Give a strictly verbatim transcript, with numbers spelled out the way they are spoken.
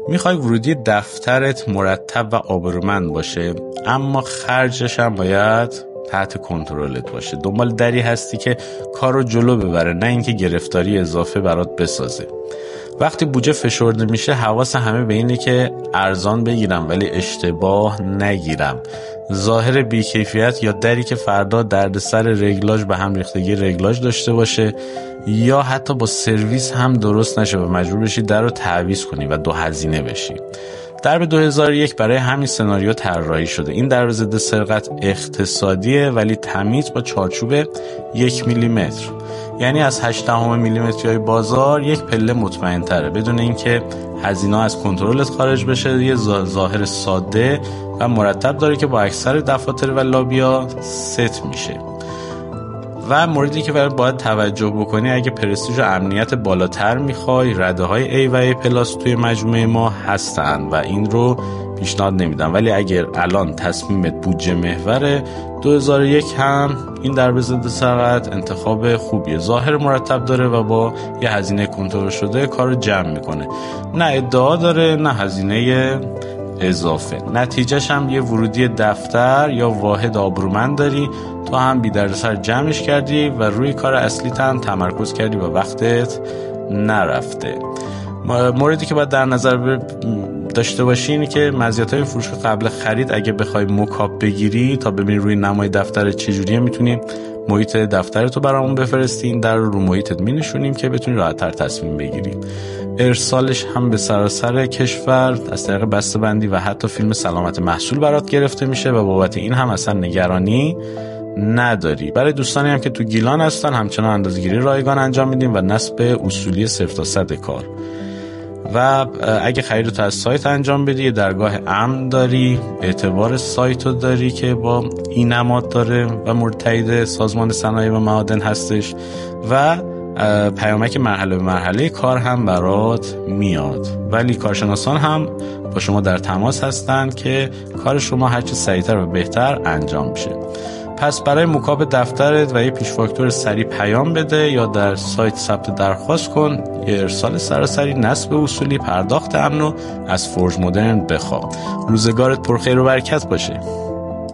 میخوای ورودی دفترت مرتب و آبرومند باشه، اما خرجش هم باید تحت کنترلت باشه. دنبال دری هستی که کار رو جلو ببره، نه اینکه گرفتاری اضافه برات بسازه. وقتی بودجه فشرده میشه حواس همه به اینه که ارزان بگیرم ولی اشتباه نگیرم. ظاهر بیکیفیت یا دری که فردا دردسر رگلاژ به هم ریختگی رگلاژ داشته باشه، یا حتی با سرویس هم درست نشه و مجبور بشی در رو تعویض کنی و دو هزینه بشی. درب دو هزار و یک برای همین سناریو طراحی شده. این درب ضد سرقت اقتصادیه ولی تمیز با چارچوب یک میلیمتر، یعنی از هشت دهم میلیمتری بازار یک پله مطمئن تره، بدون اینکه هزینه از کنترلت خارج بشه. یه ظاهر ساده و مرتب داره که با اکثر دفاتر و لابیا ست میشه. و موردی که باید توجه بکنی، اگه پرستیژ و امنیت بالاتر میخوای، رده های A و A پلاس توی مجموعه ما هستن و این رو پیشنهاد نمیدم. ولی اگر الان تصمیمت بودجه محوره، دو هزار و یک هم این درب ضد سرقت انتخاب خوبیه. ظاهر مرتب داره و با یه هزینه کنترل شده کارو جمع میکنه. نه ادعا داره نه هزینه اضافه. نتیجهش هم یه ورودی دفتر یا واحد آبرومند داری، تو هم بی دردسر جمعش کردی و روی کار اصلیت هم تمرکز کردی و وقتت نرفته. موردی که باید در نظر داشته باشی اینه که مزیت‌های فروش قبل خرید، اگه بخوای موکاپ بگیری تا ببینی روی نمای دفتر چجوریه، میتونی محیط دفترتو برامون بفرستی، این در رو رو محیطت می‌نشونیم که بتونی راحت‌تر تصمیم بگیری. ارسالش هم به سراسر کشور از طریق بسته‌بندی و حتی فیلم سلامت محصول برات گرفته میشه و بابت این هم اصلا نگرانی نداری. برای دوستانی هم که تو گیلان هستن همچنان اندازه‌گیری رایگان انجام میدیم و نصب اصولی صفر تا صد کار. و اگه خرید تو از سایت انجام بدی، یه درگاه امن داری، اعتبار سایتو داری که با این نماد داره و مورد تایید سازمان صنایع و معادن هستش و پیامک مرحله به مرحله کار هم برات میاد. ولی کارشناسان هم با شما در تماس هستند که کار شما هرچه سریعتر و بهتر انجام بشه. پس برای موکاپ دفترت و یه پیش فاکتور سریع پیام بده یا در سایت ثبت درخواست کن. یه ارسال سراسری، نصب اصولی، پرداخت امن و از فورج مدرن بخواه. روزگارت پرخیر و برکت باشه.